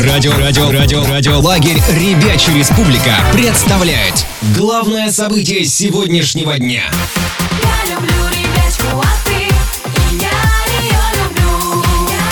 Радио лагерь «Ребячья Республика» представляет главное событие сегодняшнего дня. Я люблю ребячку, а ты? И я ее люблю.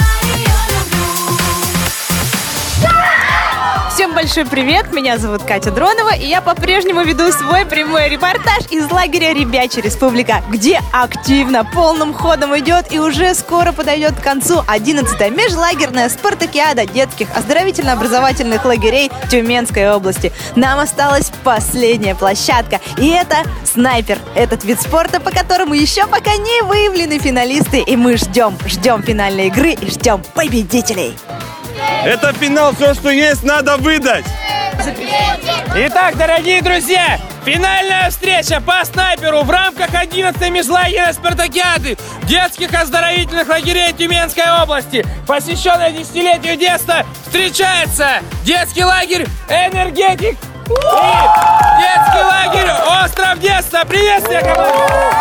Всем большой привет, меня зовут Катя Дронова, и я по-прежнему веду свой прямой репортаж из лагеря «Ребячья Республика», где активно, полным ходом идет и уже скоро подойдет к концу 11-я межлагерная спартакиада детских оздоровительно-образовательных лагерей Тюменской области. Нам осталась последняя площадка, и это снайпер. Этот вид спорта, по которому еще пока не выявлены финалисты, и мы ждем финальной игры и ждем победителей. Это финал, все, что есть, надо выдать. Итак, дорогие друзья, финальная встреча по снайперу в рамках 11-й межлагерной спартакиады детских оздоровительных лагерей Тюменской области, посвященной десятилетию детства, встречается детский лагерь «Энергетик» и детский лагерь «Остров детства». Приветствие, команда!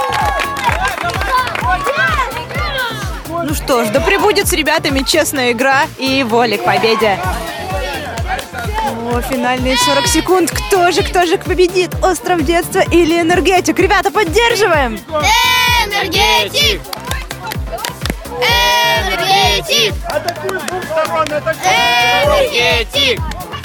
Ну что ж, да пребудет с ребятами честная игра и воля к победе. О, финальные 40 секунд. Кто же победит? Остров детства или Энергетик? Ребята, поддерживаем! Энергетик! Энергетик! Атакуй с двух сторон, атакуй! Энергетик!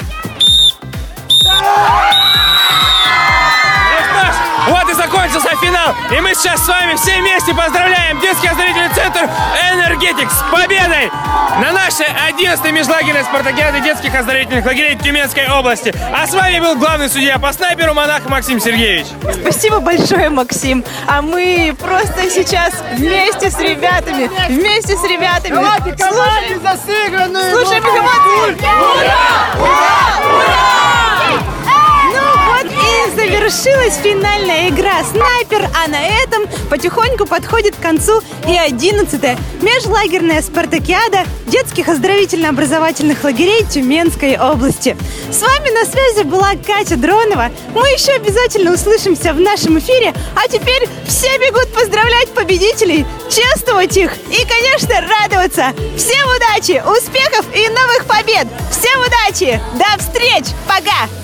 Вот и закончился финал, и мы сейчас с вами все вместе поздравляем детский оздоровительный центр «Энергетик» с победой на нашей 11-й межлагерной спартакиаде детских оздоровительных лагерей Тюменской области. А с вами был главный судья по снайперу монах Максим Сергеевич. Спасибо большое, Максим. А мы просто сейчас вместе с ребятами. Давайте команде за сыгранную! Слушаем эмоции! И завершилась финальная игра «Снайпер», а на этом потихоньку подходит к концу и 11-я межлагерная спартакиада детских оздоровительно-образовательных лагерей Тюменской области. С вами на связи была Катя Дронова. Мы еще обязательно услышимся в нашем эфире, а теперь все бегут поздравлять победителей, чествовать их и, конечно, радоваться. Всем удачи, успехов и новых побед! Всем удачи! До встреч! Пока!